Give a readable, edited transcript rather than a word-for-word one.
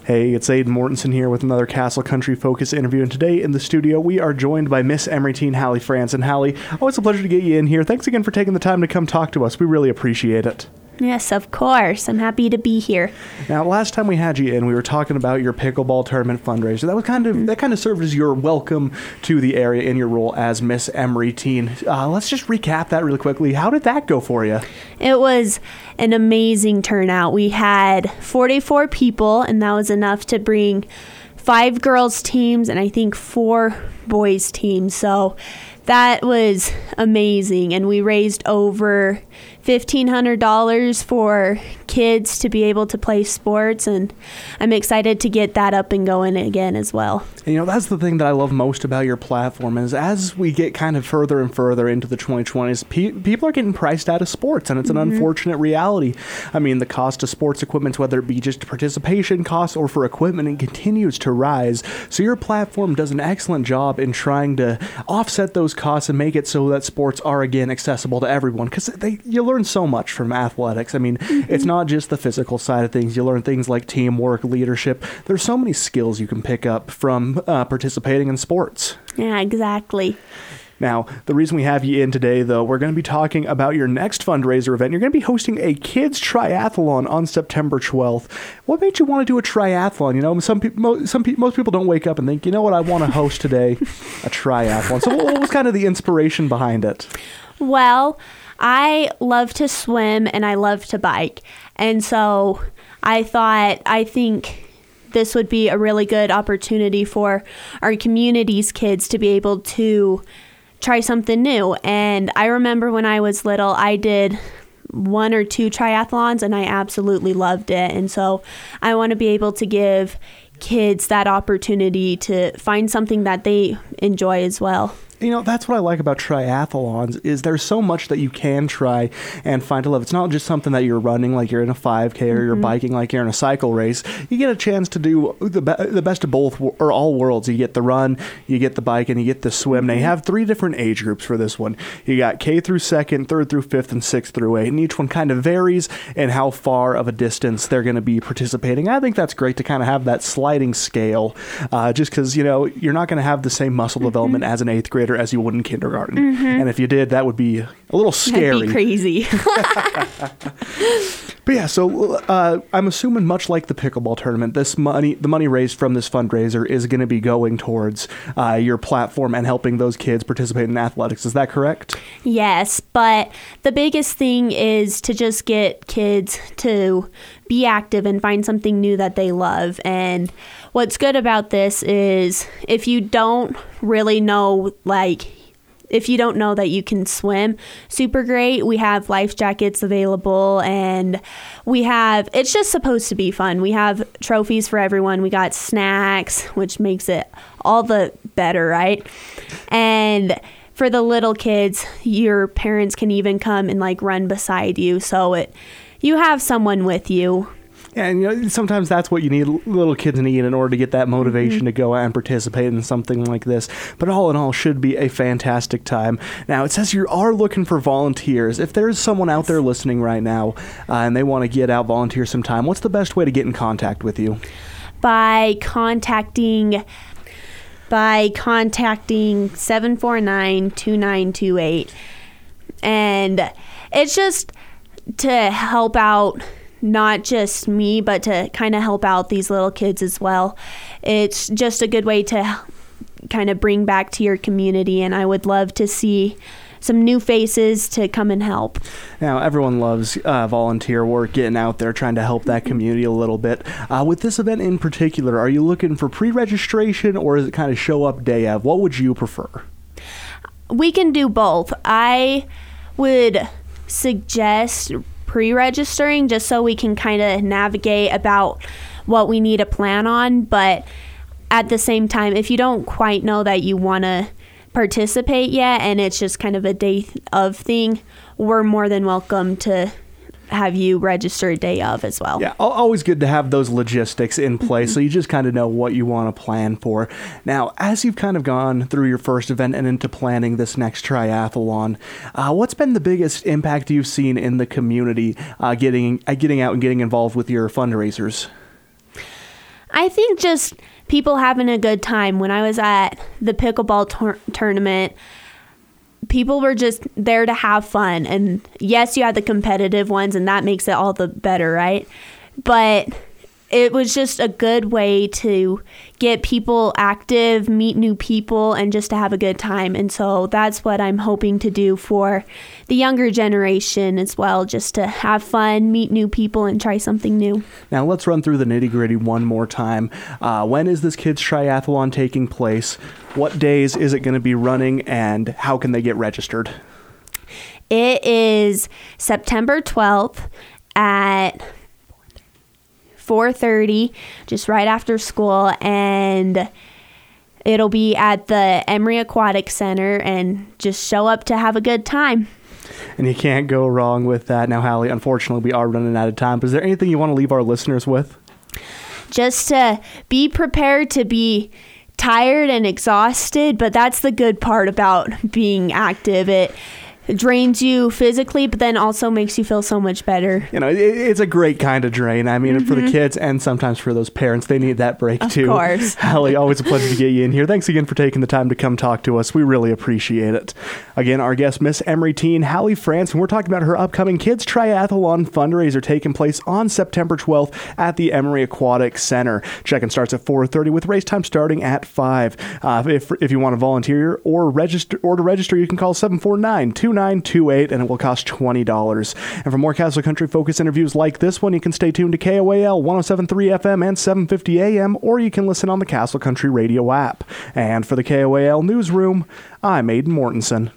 Hey, it's Aiden Mortensen here with another Castle Country Focus interview, and today in the studio we are joined by Miss Emery teen Hallie France. And Hallie, always a pleasure to get you in here. Thanks again for taking the time to come talk to us. We really appreciate it. Yes, of course. I'm happy to be here. Now, last time we had you in, we were talking about your pickleball tournament fundraiser. That kind of served as your welcome to the area in your role as Miss Emery Teen. Let's just recap that really quickly. How did that go for you? It was an amazing turnout. We had 44 people, and that was enough to bring 5 girls teams and I think 4 boys teams. So that was amazing, and we raised over $1,500 for kids to be able to play sports, and I'm excited to get that up and going again as well. And, that's the thing that I love most about your platform is as we get kind of further and further into the 2020s, people are getting priced out of sports, and it's an unfortunate reality. I mean, the cost of sports equipment, whether it be just participation costs or for equipment, it continues to rise. So your platform does an excellent job in trying to offset those costs and make it so that sports are again accessible to everyone, because you learn so much from athletics. I mean, it's not just the physical side of things. You learn things like teamwork, leadership. There's so many skills you can pick up from participating in sports. Yeah, exactly. Now, the reason we have you in today, though, we're going to be talking about your next fundraiser event. You're going to be hosting a kids triathlon on September 12th. What made you want to do a triathlon? Most people don't wake up and think, what I want to host today? A triathlon. So what was kind of the inspiration behind it? Well, I love to swim and I love to bike. And so I think this would be a really good opportunity for our community's kids to be able to try something new. And I remember when I was little, I did 1 or 2 triathlons and I absolutely loved it. And so I want to be able to give kids that opportunity to find something that they enjoy as well. That's what I like about triathlons is there's so much that you can try and find to love. It's not just something that you're running like you're in a 5K or you're biking like you're in a cycle race. You get a chance to do the best of both or all worlds. You get the run, you get the bike, and you get the swim. Now, you have 3 different age groups for this one. You got K through 2nd, 3rd through 5th, and 6th through 8. And each one kind of varies in how far of a distance they're going to be participating. I think that's great to kind of have that sliding scale just because, you're not going to have the same muscle development as an 8th grader as you would in kindergarten. And if you did, that would be a little scary. That'd be crazy. But yeah, so I'm assuming much like the pickleball tournament, the money raised from this fundraiser is going to be going towards your platform and helping those kids participate in athletics. Is that correct? Yes, but the biggest thing is to just get kids to be active and find something new that they love. And what's good about this is if you don't really know, if you don't know that you can swim super great, we have life jackets available, and it's just supposed to be fun. We have trophies for everyone. We got snacks, which makes it all the better, right? And for the little kids, your parents can even come and run beside you. So you have someone with you. And sometimes that's what you need, little kids need, in order to get that motivation to go out and participate in something like this. But all in all, should be a fantastic time. Now, it says you are looking for volunteers. If there's someone out there listening right now and they want to get out, volunteer some time, what's the best way to get in contact with you? By contacting 749-2928. And it's just to help out not just me, but to kind of help out these little kids as well. It's just a good way to kind of bring back to your community, and I would love to see some new faces to come and help. Now, everyone loves volunteer work, getting out there, trying to help that community a little bit. With this event in particular, are you looking for pre-registration, or is it kind of show up day of? What would you prefer? We can do both. I would suggest pre-registering just so we can kind of navigate about what we need to plan on. But at the same time, if you don't quite know that you want to participate yet and it's just kind of a day of thing, we're more than welcome to have you register a day of as well. Yeah, always good to have those logistics in place so you just kind of know what you want to plan for. Now, as you've kind of gone through your first event and into planning this next triathlon, what's been the biggest impact you've seen in the community getting out and getting involved with your fundraisers? I think just people having a good time. When I was at the pickleball tournament, people were just there to have fun. And yes, you had the competitive ones, and that makes it all the better, right? But it was just a good way to get people active, meet new people, and just to have a good time. And so that's what I'm hoping to do for the younger generation as well, just to have fun, meet new people, and try something new. Now let's run through the nitty-gritty one more time. When is this kids' triathlon taking place? What days is it going to be running, and how can they get registered? It is September 12th at 4:30, just right after school, and it'll be at the Emory Aquatic Center, and just show up to have a good time. And you can't go wrong with that. Now, Hallie, unfortunately, we are running out of time, but is there anything you want to leave our listeners with? Just to be prepared to be tired and exhausted, but that's the good part about being active. It drains you physically, but then also makes you feel so much better. You know, it's a great kind of drain. I mean, for the kids and sometimes for those parents, they need that break too. Of course. Hallie, always a pleasure to get you in here. Thanks again for taking the time to come talk to us. We really appreciate it. Again, our guest, Miss Emory teen Hallie France, and we're talking about her upcoming Kids Triathlon fundraiser taking place on September 12th at the Emory Aquatic Center. Check-in starts at 4:30 with race time starting at 5. If you want to volunteer or to register, you can call 749-2928, and it will cost $20. And for more Castle Country Focus interviews like this one, you can stay tuned to KOAL 107.3 FM and 750 AM, or you can listen on the Castle Country Radio app. And for the KOAL Newsroom, I'm Aidan Mortensen.